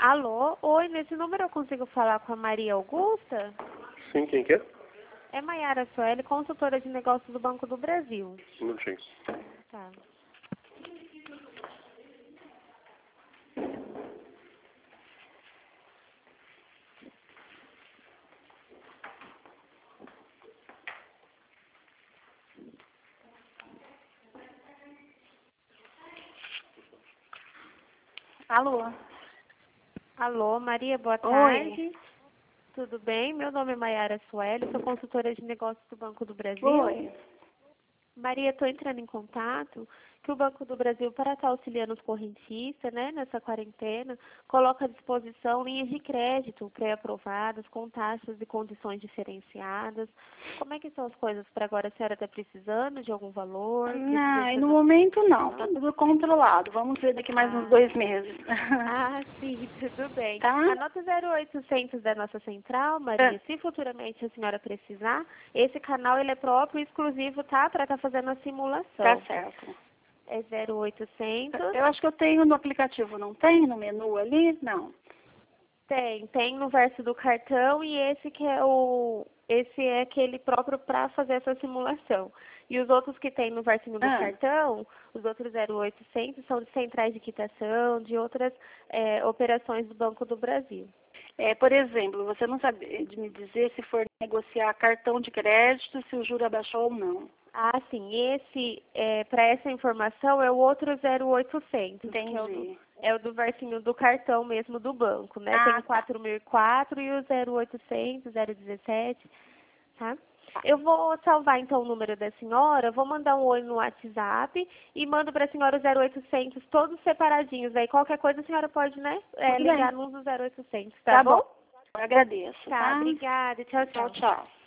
Alô? Oi, nesse número eu consigo falar com a Maria Augusta? Sim, quem quer? É Maiara Soeli, consultora de negócios do Banco do Brasil. Um minutinho. Tá. Alô? Alô, Maria, boa tarde. Tudo bem? Meu nome é Maiara Soeli, sou consultora de negócios do Banco do Brasil. Oi. Maria, estou entrando em contato que o Banco do Brasil, para estar auxiliando os correntistas, né, nessa quarentena, coloca à disposição linhas de crédito pré-aprovadas, com taxas e condições diferenciadas. Como é que são as coisas para agora? A senhora está precisando de algum valor? Não, no momento não, tá tudo controlado. Vamos ver daqui mais uns 2 meses. Ah, sim, tudo bem. Tá? Anota o 0800 da nossa central, Maria. Se futuramente a senhora precisar, esse canal ele é próprio e exclusivo, tá? Para estar fazendo a simulação. Tá certo. É 0800. Eu acho que eu tenho no aplicativo, não tem? No menu ali? Não. Tem no verso do cartão e esse é aquele próprio para fazer essa simulação. E os outros que tem no versinho do cartão, os outros 0800 são de centrais de quitação, de outras operações do Banco do Brasil. Por exemplo, você não sabe de me dizer se for negociar cartão de crédito, se o juro abaixou ou não. Ah, sim. Para essa informação é o outro 0800. Entendi. É o do versinho do cartão mesmo do banco, né? Tem o 4004 e o 0800, 017, tá? Eu vou salvar então o número da senhora, vou mandar um oi no WhatsApp e mando para a senhora o 0800 todos separadinhos. Aí qualquer coisa a senhora pode, né, ligar num dos 0800, tá bom? Eu agradeço, Tá, obrigada. Tchau, tchau. Tchau.